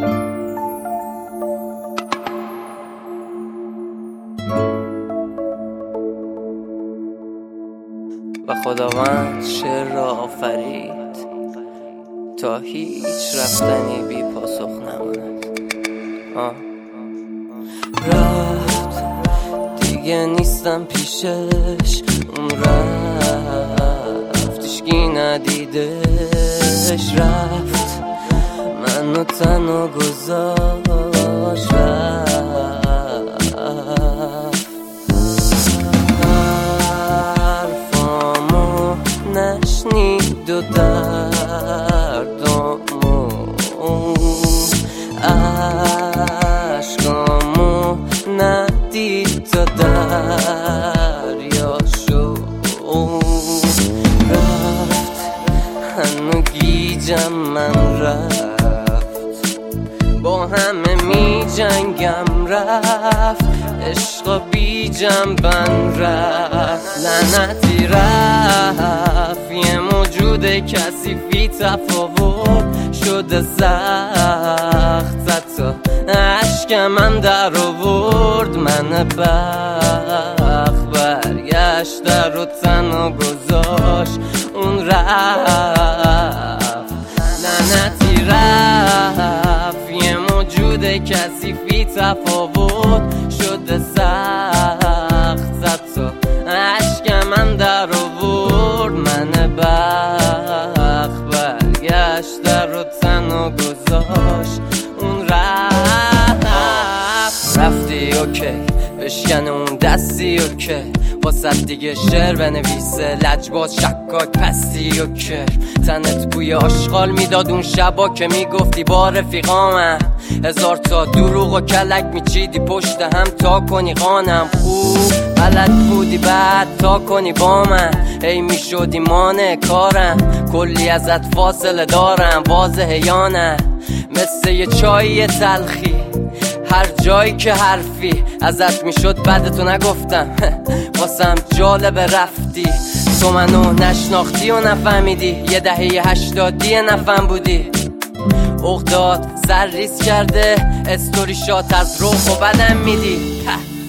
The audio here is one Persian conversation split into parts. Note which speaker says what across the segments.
Speaker 1: و خداوند شعر را آفرید تا هیچ رفتنی بی پاسخ نماند. رفت دیگه نیستم پیشش، اون رفت هیچکی ندیدش، رفت منو تنها گذاشت، رفت حرفامو نشنید و دردامو عشقامو ندید تا دریا شد، رفت هنو گیجم من، رفت با همه می جنگم، رفت عشقا بی جنبن، رفت لعنتی، رفت یه موجود کثیفی تفاوت شده سخت، تا عشق من در آورد، من بخت برگشت در و تنها گذاشت، اون رفت لعنتی، رفت یه موجود کثیفی تفاوت شده سخت، تا عشق من در آورد، من بخت برگشت در و تنها گذاشت، اون رفتی اوکی، بشکن اون دستی اوکی، واسه دیگه شعر بنویسه لجباز شکاک پستی اوکی، تنت بوی آشغال میداد اون شبا که میگفتی با رفیقامم، هزار تا دروغ و کلک میچیدی پشت هم تا کنی خانم، خوب بلد بودی بعد تا کنی با من، ای میشدی مانع کارم، کلی ازت فاصله دارم، واضحه یا نه مثل یه چای تلخی، هر جایی که حرفی ازت میشد بعدتو نگفتم، واسم جالبه رفتی، تو منو نشناختی و نفهمیدی، یه دهه 80 نفهم بودی، اغداد سر ریز کرده استوریشات از روح و بدم میدی،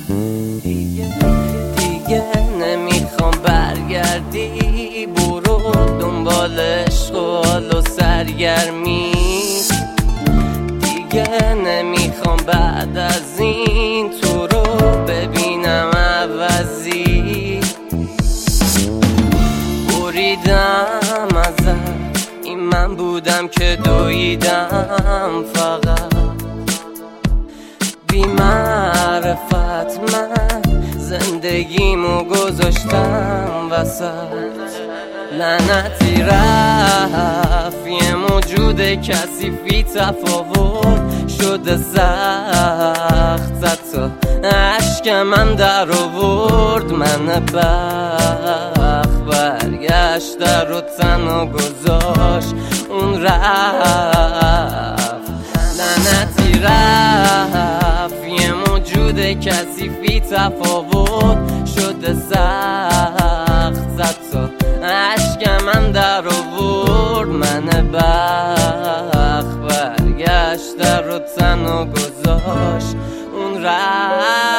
Speaker 1: دیگه نمیخوام برگردی، برو دنبال عشق و حال و سرگرمی، دیگه نمیخوام بعد از این تو رو ببینم عوضی، بریدم ازم این من بودم که دویدم فقط بی معرفت، من زندگیمو گذاشتم وسط، لعنتی، رفت یه موجود کثیفی تفاوت شده سخت، تا عشق من در آورد، من بخت برگشت در و تنها گذاشت، اون رفت لعنتی، رفت یه موجود کثیفی تفاوت شده سخت، تا عشق من در آورد، من بخت برگشت در و تنها گذاشت، اون رفت.